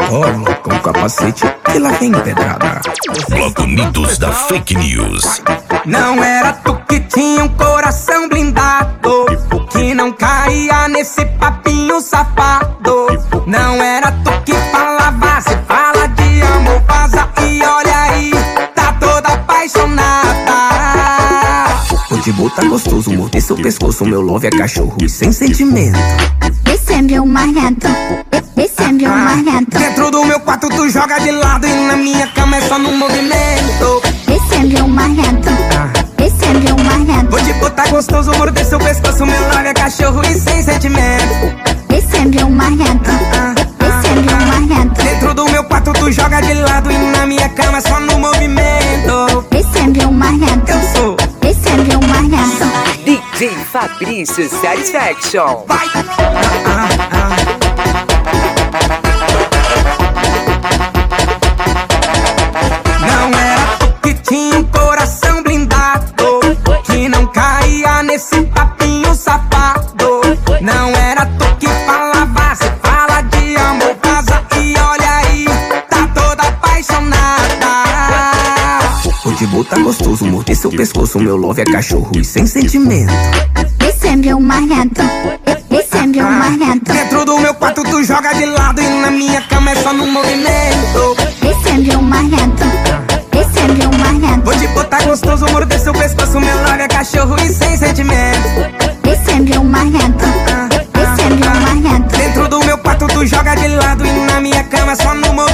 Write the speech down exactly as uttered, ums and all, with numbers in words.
Colo com capacete e lá vem pedrada. Bloco Mitos da Fake News. Não era tu que tinha um coração blindado, que não caía nesse papinho safado. Não era tu que falava, se fala de amor, vaza e olha aí, tá toda apaixonada. O Tibu tá gostoso, morder seu pescoço, meu love é cachorro e sem sentimento. Esse é meu marido, esse é meu marido. Dentro do meu quarto tu joga de lado e na minha cama é só no movimento. Esse é meu marido, esse é meu marido. O Tibu tá gostoso, morder seu pescoço, meu love é cachorro e sem sentimento. Esse é meu marido, esse é meu marido. Dentro do meu quarto tu joga de lado e na minha cama é só no movimento. Esse é meu marido, Eu sou. esse é meu marido. D J Fabrício Satisfaction. Vai. Ah, ah. Não era tu que tinha um coração blindado, que não caía nesse papinho safado. Não era tu que falava, se fala de amor, vaza e olha aí, tá toda apaixonada. O Tibu tá gostoso, morder seu pescoço, meu love é cachorro e sem sentimento. Esse é meu marido, esse é meu marido. Dentro do meu quarto tu joga de lado e na minha cama é só no movimento. Esse é meu marido, esse é meu marido. Vou te botar gostoso, morder seu pescoço, meu love é cachorro e sem sentimento. Esse é meu marido, esse é meu marido. Dentro do meu quarto tu joga de lado e na minha cama é só no movimento.